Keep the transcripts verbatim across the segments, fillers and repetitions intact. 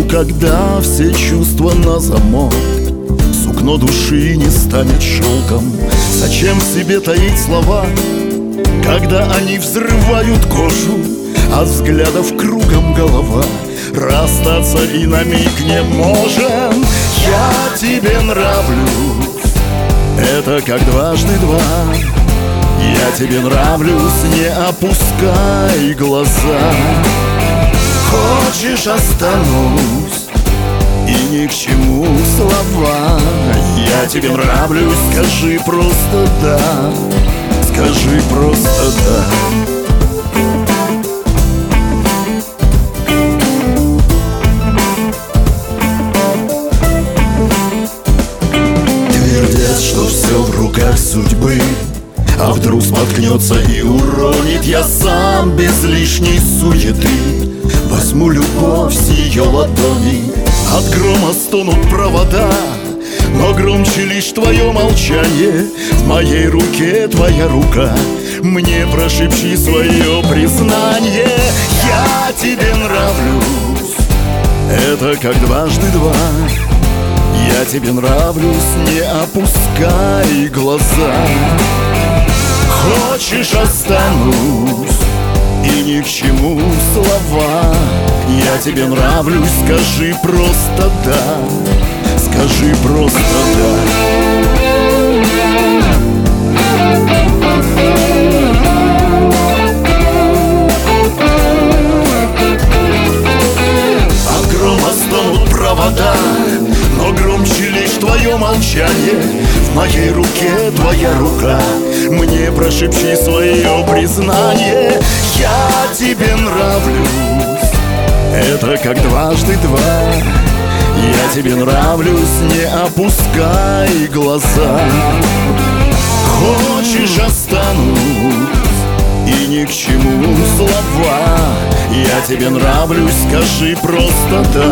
когда все чувства на замок, сукно души не станет шелком. Зачем себе таить слова, когда они взрывают кожу? От взглядов кругом голова, расстаться и на миг не можем. Я тебе нравлюсь, это как дважды два. Я тебе нравлюсь, не опускай глаза. Хочешь, останусь, и ни к чему слова. Я тебе нравлюсь, скажи просто да, скажи просто да. Твердят, что все в руках судьбы, а вдруг споткнется и уронит. Я сам без лишней суеты возьму любовь с ее ладони. От грома стонут провода, но громче лишь твое молчание. В моей руке твоя рука, мне прошепчи свое признание. Я тебе нравлюсь, это как дважды два. Я тебе нравлюсь, не опускай глаза. Хочешь, останусь, и ни к чему слова. Я тебе нравлюсь, скажи просто да, скажи просто да. От грома стонут провода, но громче лишь твое молчание. В моей руке твоя рука, мне прошепчи свое признание. Я тебе нравлюсь, это как дважды два. Я тебе нравлюсь, не опускай глаза. Хочешь, останусь, и ни к чему слова. Я тебе нравлюсь, скажи просто да.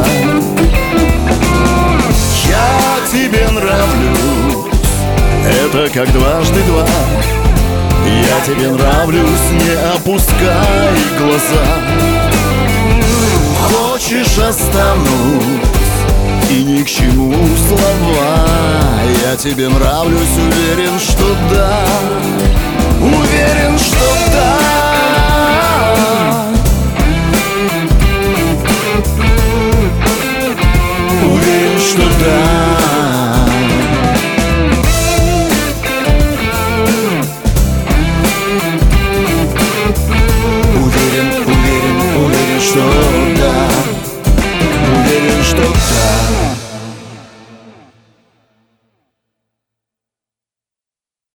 Я тебе нравлюсь, это как дважды два. Я тебе нравлюсь, не опускай глаза. Хочешь, останусь, и ни к чему слова. Я тебе нравлюсь, уверен, что да, уверен, что